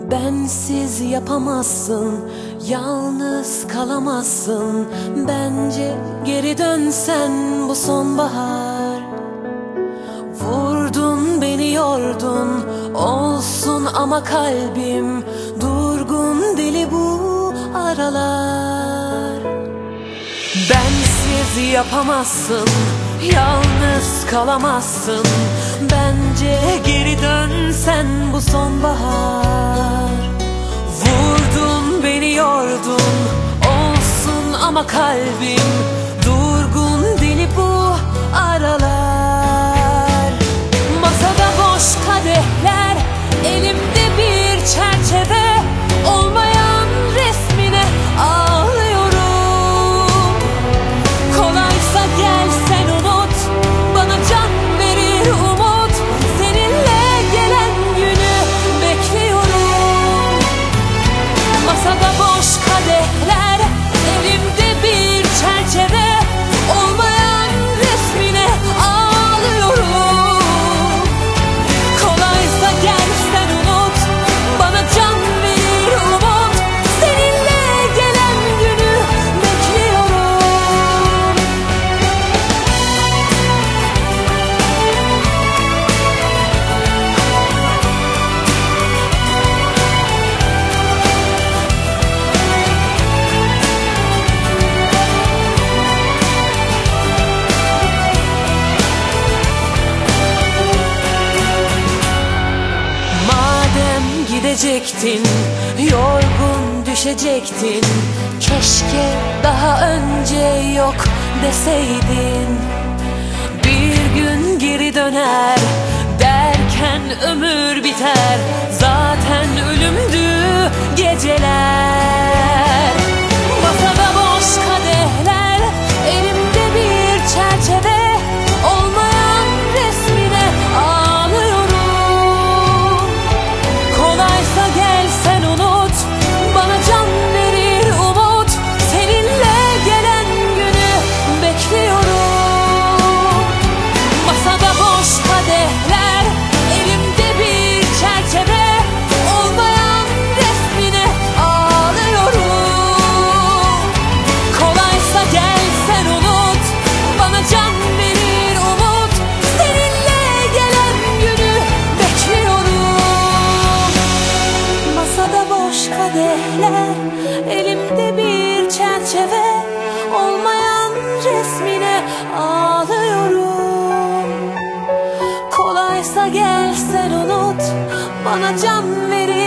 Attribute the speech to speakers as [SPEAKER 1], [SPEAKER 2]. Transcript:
[SPEAKER 1] Bensiz yapamazsın, yalnız kalamazsın. Bence geri dönsen bu sonbahar. Vurdun beni yordun, olsun ama kalbim durgun, deli bu aralar. Bensiz yapamazsın, yalnız kalamazsın. Bence geri dönsen bu sonbahar. Vurdun beni yordun, olsun ama kalbim durgun, deli bu aralar. Masada boş kadehler, elimde bir çerçeve, olmayan resmine ağlıyorum. Kolaysa gel sen unut, bana can verir umut. Seninle gelen günü bekliyorum. Masada boş kadehler, elimde bir çerçeve, olmayan resmine ağlıyorum. Kolaysa gel sen unut, bana can verir umut. Seninle gelen günü bekliyorum. Madem gidecektin, yorgun düşecektin, keşke daha önce yok deseydin. Bir gün geri döner derken ömür biter, zaten ölümdü geceler. Masada boş kadehler, elimde bir çerçeve, olmayan resmine ağlıyorum. Kolaysa gel sen unut, bana can verir umut. Seninle gelen günü bekliyorum. Masada boş kadehler, elimde bir çerçeve, olmayan resmine ağlıyorum. Kolaysa gel sen unut, bana can verir umut. Seninle gelen günü bekliyorum. Masada boş kadehler, elimde bir çerçeve, olmayan resmine ağlıyorum. Kolaysa gel sen unut, bana can verir